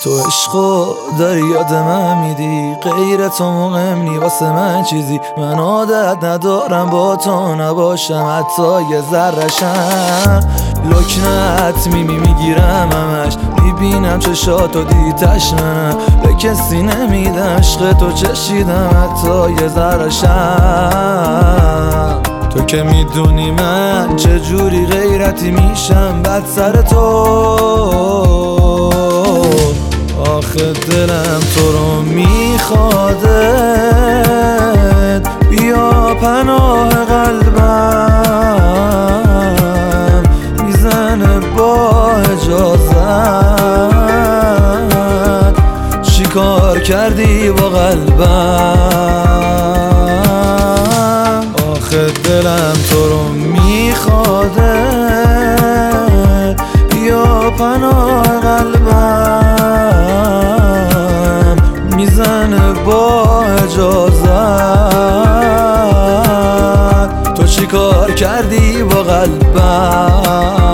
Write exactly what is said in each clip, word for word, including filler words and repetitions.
تو عشقو داری یاد من میدی، غیر تو مهم نی واسه من چیزی. من عادت ندارم با تو نباشم حتی یه ذره‌شم. لکنت میمی میگیرم همش، میبینم چشاتو دیتش منم. به کسی نمیدم عشق تو چشیدم حتی یه ذره‌شم. تو که میدونی من چجوری غیرتی میشم بد سر تو. آخه دلم تو رو میخوادت، بیا پناه قلبم، میزنه با اجازت. چی کار کردی با قلبم؟ آخه دلم تو رو میخوادت، بیا پناه قلبم، میزنه با اجازت. تو چی کار کردی با قلبم؟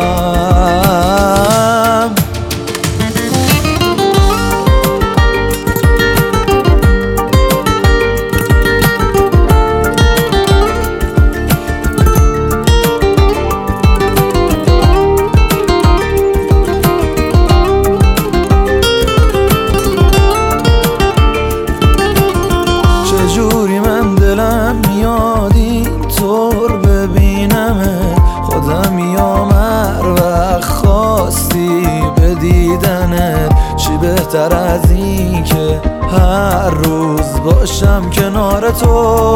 چجوری من دلم میاد اینطور ببینمه، خودم میامر وقت خواستی به دیدنت. چی بهتر از این که هر روز باشم کنار تو.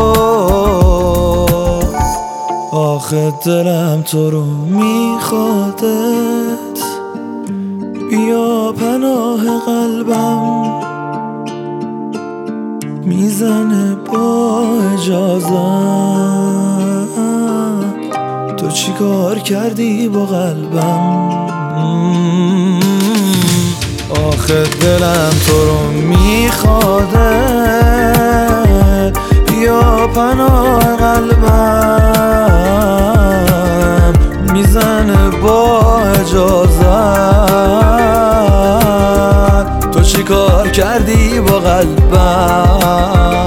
آخه دلم تو رو میخوادت، بیا پناه قلبم، میزنه با اجازت. تو چی کار کردی با قلبم؟ آخه دلم تو رو میخوادت، بیا پناه قلبم، میزنه با اجازت. تو چی کار کردی با قلبم؟